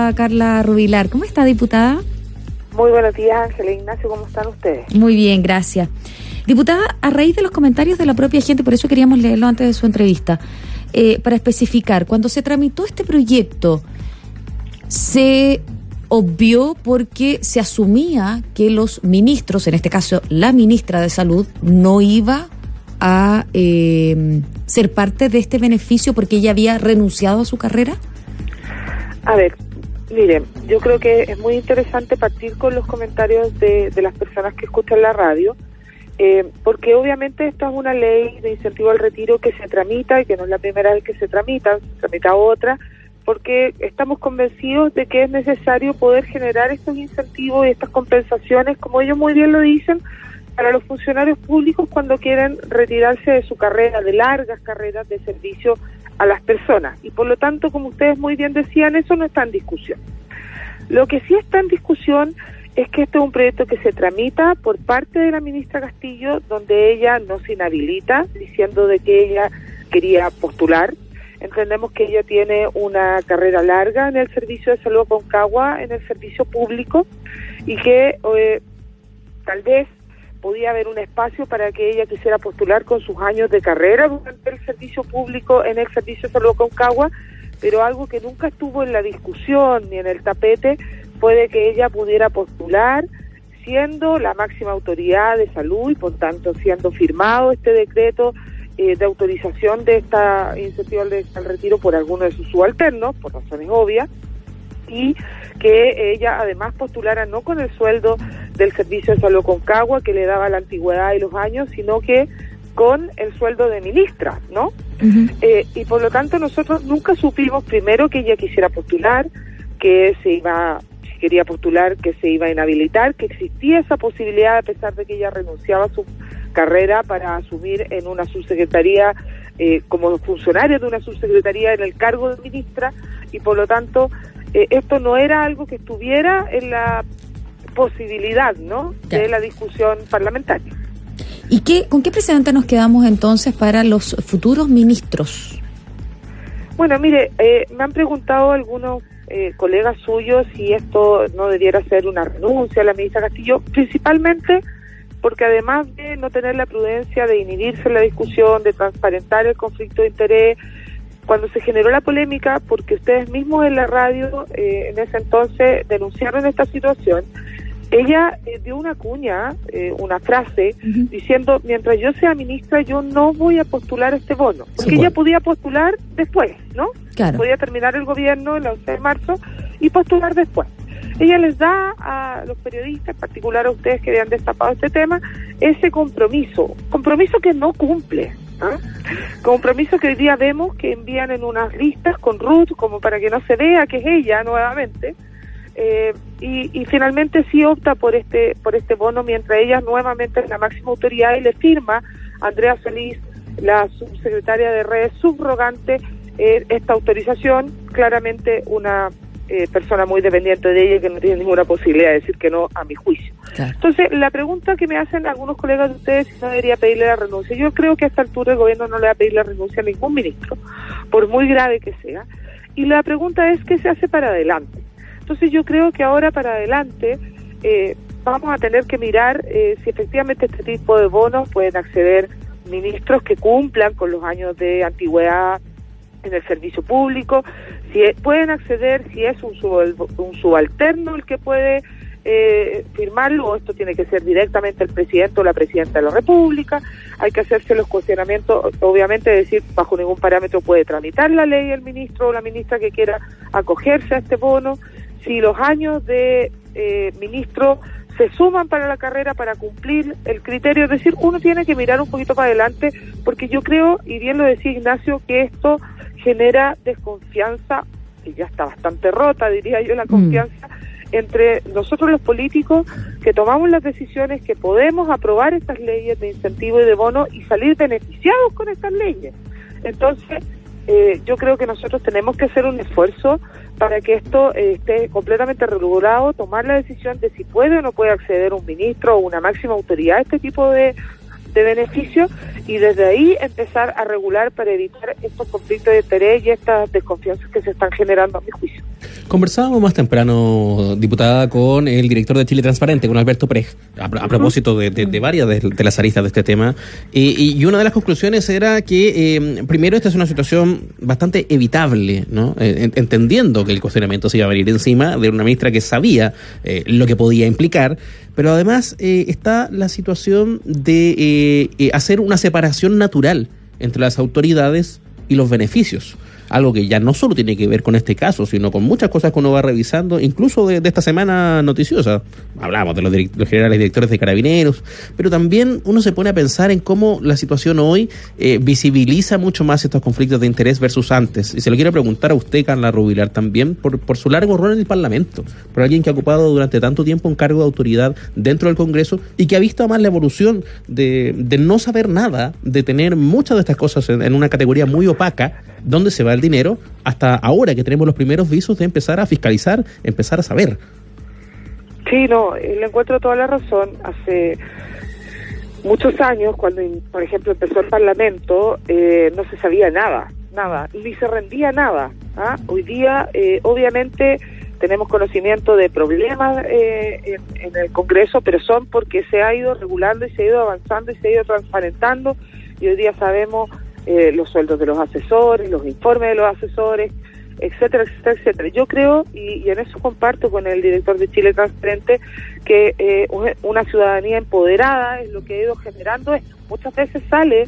diputada Carla Rubilar. ¿Cómo está, diputada? Muy buenos días, Ángela e Ignacio, ¿cómo están ustedes? Muy bien, gracias. Diputada, a raíz de los comentarios de la propia gente, por eso queríamos leerlo antes de su entrevista, para especificar, cuando se tramitó este proyecto, se obvió porque se asumía que los ministros, en este caso la ministra de Salud, no iba a ser parte de este beneficio porque ella había renunciado a su carrera. A ver, miren, yo creo que es muy interesante partir con los comentarios de las personas que escuchan la radio, porque obviamente esta es una ley de incentivo al retiro que se tramita, y que no es la primera vez que se tramita otra, porque estamos convencidos de que es necesario poder generar estos incentivos y estas compensaciones, como ellos muy bien lo dicen, para los funcionarios públicos cuando quieren retirarse de su carrera, de largas carreras de servicio a las personas. Y por lo tanto, como ustedes muy bien decían, eso no está en discusión. Lo que sí está en discusión es que este es un proyecto que se tramita por parte de la ministra Castillo, donde ella no se inhabilita, diciendo de que ella quería postular. Entendemos que ella tiene una carrera larga en el servicio de salud Aconcagua, en el servicio público, y que tal vez podía haber un espacio para que ella quisiera postular con sus años de carrera durante el servicio público en el servicio de salud Aconcagua, pero algo que nunca estuvo en la discusión ni en el tapete fue de que ella pudiera postular siendo la máxima autoridad de salud y por tanto siendo firmado este decreto de autorización de esta iniciativa al retiro por alguno de sus subalternos, por razones obvias, y que ella además postulara no con el sueldo del servicio de salud Aconcagua que le daba la antigüedad y los años, sino que con el sueldo de ministra, ¿no? Uh-huh. Y por lo tanto nosotros nunca supimos primero que ella quisiera postular, que si quería postular, que se iba a inhabilitar, que existía esa posibilidad a pesar de que ella renunciaba a su carrera para asumir en una subsecretaría, como funcionaria de una subsecretaría en el cargo de ministra, y por lo tanto esto no era algo que estuviera en la posibilidad, ¿no?, de la discusión parlamentaria. ¿Y con qué precedente nos quedamos entonces para los futuros ministros? Bueno, mire, me han preguntado algunos colegas suyos si esto no debiera ser una renuncia a la ministra Castillo, principalmente porque además de no tener la prudencia de inhibirse en la discusión, de transparentar el conflicto de interés, cuando se generó la polémica, porque ustedes mismos en la radio en ese entonces denunciaron esta situación, ella dio una cuña, una frase, uh-huh, diciendo, mientras yo sea ministra, yo no voy a postular este bono, porque ella podía postular después, ¿no? Claro. Podía terminar el gobierno el 11 de marzo y postular después. Ella les da a los periodistas, en particular a ustedes que habían destapado este tema, ese compromiso que no cumple, ¿eh? Compromiso que hoy día vemos que envían en unas listas con Ruth, como para que no se vea que es ella nuevamente, y finalmente sí opta por este bono, mientras ella nuevamente es la máxima autoridad y le firma a Andrea Solís, la subsecretaria de redes subrogante, esta autorización, claramente una persona muy dependiente de ella que no tiene ninguna posibilidad de decir que no, a mi juicio. Claro. Entonces, la pregunta que me hacen algunos colegas de ustedes si no debería pedirle la renuncia, yo creo que a esta altura el gobierno no le va a pedir la renuncia a ningún ministro, por muy grave que sea, y la pregunta es ¿qué se hace para adelante? Entonces yo creo que ahora para adelante vamos a tener que mirar si efectivamente este tipo de bonos pueden acceder ministros que cumplan con los años de antigüedad en el servicio público, si pueden acceder, si es un subalterno el que puede firmarlo, o esto tiene que ser directamente el presidente o la presidenta de la República. Hay que hacerse los cuestionamientos, obviamente decir bajo ningún parámetro puede tramitar la ley el ministro o la ministra que quiera acogerse a este bono, si los años de ministro se suman para la carrera para cumplir el criterio, es decir, uno tiene que mirar un poquito para adelante, porque yo creo, y bien lo decía Ignacio, que esto genera desconfianza, y ya está bastante rota, diría yo, la confianza entre nosotros los políticos que tomamos las decisiones, que podemos aprobar estas leyes de incentivo y de bono y salir beneficiados con estas leyes. Entonces, yo creo que nosotros tenemos que hacer un esfuerzo para que esto esté completamente regulado, tomar la decisión de si puede o no puede acceder un ministro o una máxima autoridad a este tipo de beneficios, y desde ahí empezar a regular para evitar estos conflictos de interés y estas desconfianzas que se están generando a mi juicio. Conversábamos más temprano, diputada, con el director de Chile Transparente, con Alberto Prej, a propósito de varias de las aristas de este tema, y una de las conclusiones era que, primero, esta es una situación bastante evitable, ¿no? Entendiendo que el cuestionamiento se iba a venir encima de una ministra que sabía lo que podía implicar, pero además está la situación de hacer una separación natural entre las autoridades y los beneficios. Algo que ya no solo tiene que ver con este caso, sino con muchas cosas que uno va revisando, incluso de esta semana noticiosa. Hablamos de los generales directores de Carabineros, pero también uno se pone a pensar en cómo la situación hoy visibiliza mucho más estos conflictos de interés versus antes. Y se lo quiero preguntar a usted, Carla Rubilar, también por su largo rol en el Parlamento, por alguien que ha ocupado durante tanto tiempo un cargo de autoridad dentro del Congreso y que ha visto además la evolución de no saber nada, de tener muchas de estas cosas en una categoría muy opaca, dónde se va el dinero, hasta ahora que tenemos los primeros visos de empezar a fiscalizar, empezar a saber. Sí, no, le encuentro toda la razón. Hace muchos años, cuando, por ejemplo, empezó el Parlamento, no se sabía nada, ni se rendía nada. Hoy día, obviamente, tenemos conocimiento de problemas en el Congreso, pero son porque se ha ido regulando y se ha ido avanzando y se ha ido transparentando, y hoy día sabemos los sueldos de los asesores, los informes de los asesores, etcétera, etcétera, etcétera. Yo creo, y en eso comparto con el director de Chile Transparente, que una ciudadanía empoderada es lo que ha ido generando esto. Muchas veces sale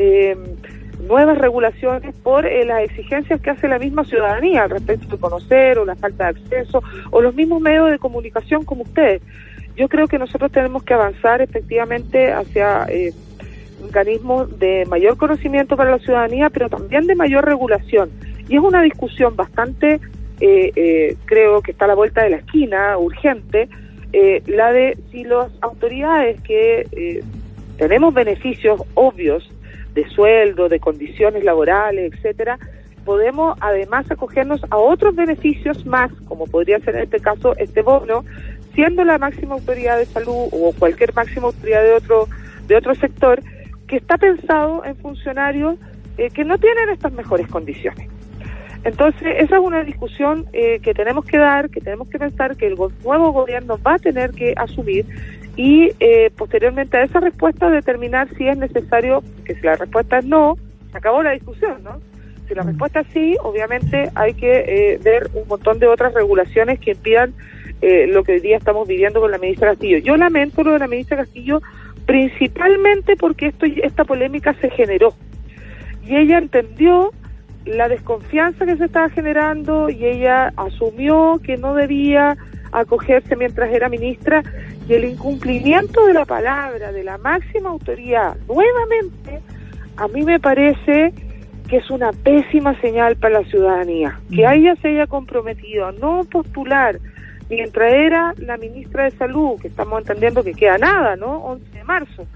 nuevas regulaciones por las exigencias que hace la misma ciudadanía al respecto de conocer, o la falta de acceso, o los mismos medios de comunicación como ustedes. Yo creo que nosotros tenemos que avanzar efectivamente hacia mecanismos de mayor conocimiento para la ciudadanía, pero también de mayor regulación. Y es una discusión bastante, creo que está a la vuelta de la esquina, urgente, la de si las autoridades que tenemos beneficios obvios de sueldo, de condiciones laborales, etcétera, podemos además acogernos a otros beneficios más, como podría ser en este caso este bono, siendo la máxima autoridad de salud o cualquier máxima autoridad de otro sector, que está pensado en funcionarios que no tienen estas mejores condiciones. Entonces, esa es una discusión que tenemos que dar, que tenemos que pensar, que el nuevo gobierno va a tener que asumir, y posteriormente a esa respuesta determinar si es necesario, que si la respuesta es no, se acabó la discusión, ¿no? Si la respuesta es sí, obviamente hay que ver un montón de otras regulaciones que impidan lo que hoy día estamos viviendo con la ministra Castillo. Yo lamento lo de la ministra Castillo, principalmente porque esta polémica se generó y ella entendió la desconfianza que se estaba generando y ella asumió que no debía acogerse mientras era ministra, y el incumplimiento de la palabra de la máxima autoridad nuevamente a mí me parece que es una pésima señal para la ciudadanía, que ella se haya comprometido a no postular mientras era la ministra de Salud, que estamos entendiendo que queda nada, ¿no? 11 de marzo.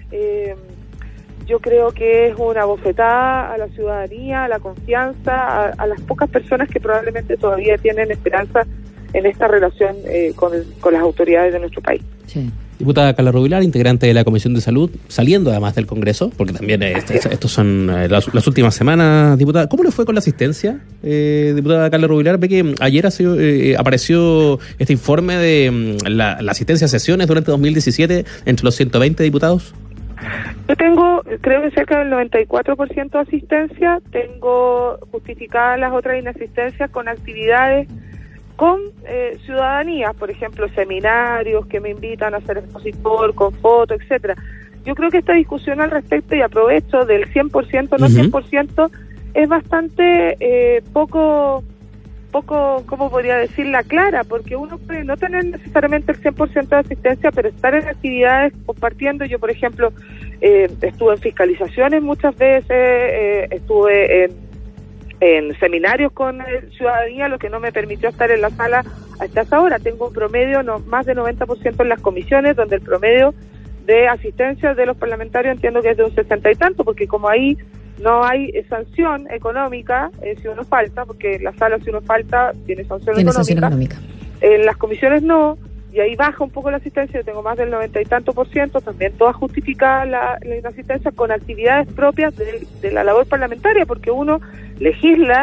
Yo creo que es una bofetada a la ciudadanía, a la confianza, a las pocas personas que probablemente todavía tienen esperanza en esta relación con las autoridades de nuestro país. Sí. Diputada Carla Rubilar, integrante de la Comisión de Salud, saliendo además del Congreso, porque también estos son las últimas semanas, diputada. ¿Cómo le fue con la asistencia, diputada Carla Rubilar? Ve que ayer apareció este informe de la asistencia a sesiones durante 2017 entre los 120 diputados. Yo tengo, creo que cerca del 94% de asistencia. Tengo justificadas las otras inasistencias con actividades con ciudadanía, por ejemplo, seminarios que me invitan a ser expositor, con fotos, etcétera. Yo creo que esta discusión al respecto, y aprovecho del 100%, no 100%, es bastante poco, ¿cómo podría decirla? Clara, porque uno puede no tener necesariamente el 100% de asistencia, pero estar en actividades compartiendo. Yo, por ejemplo, estuve en fiscalizaciones muchas veces, estuve en seminarios con ciudadanía, lo que no me permitió estar en la sala hasta esa hora. Tengo un promedio más de 90% en las comisiones, donde el promedio de asistencia de los parlamentarios entiendo que es de un 60 y tanto, porque como ahí no hay sanción económica si uno falta, porque en la sala si uno falta tiene sanción económica. En las comisiones no, y ahí baja un poco la asistencia. Yo tengo más del 90 y tanto por ciento, también toda justificada la inasistencia con actividades propias de la labor parlamentaria, porque uno legisla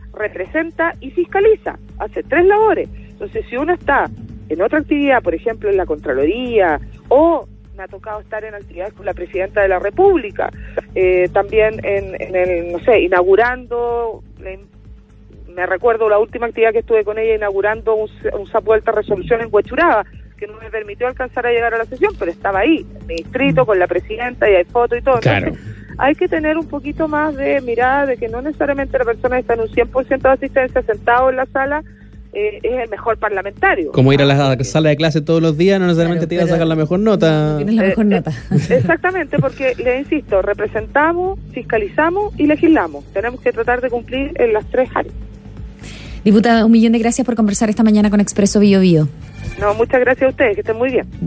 representa y fiscaliza, hace 3 labores. Entonces, si uno está en otra actividad, por ejemplo, en la Contraloría, o me ha tocado estar en actividades con la Presidenta de la República, también en el, no sé, inaugurando, me recuerdo la última actividad que estuve con ella inaugurando un SAP Vuelta Resolución en Huechuraba, que no me permitió alcanzar a llegar a la sesión, pero estaba ahí, en mi distrito, con la Presidenta, y hay fotos y todo. Claro. Entonces, hay que tener un poquito más de mirada de que no necesariamente la persona que está en un 100% de asistencia sentado en la sala es el mejor parlamentario. Como ir a la sala de clase todos los días, no necesariamente te iba a sacar la mejor nota. Tienes la mejor nota. Exactamente, porque le insisto, representamos, fiscalizamos y legislamos. Tenemos que tratar de cumplir en las 3 áreas. Diputada, 1.000.000 de gracias por conversar esta mañana con Expreso Bio Bio. No, muchas gracias a ustedes, que estén muy bien.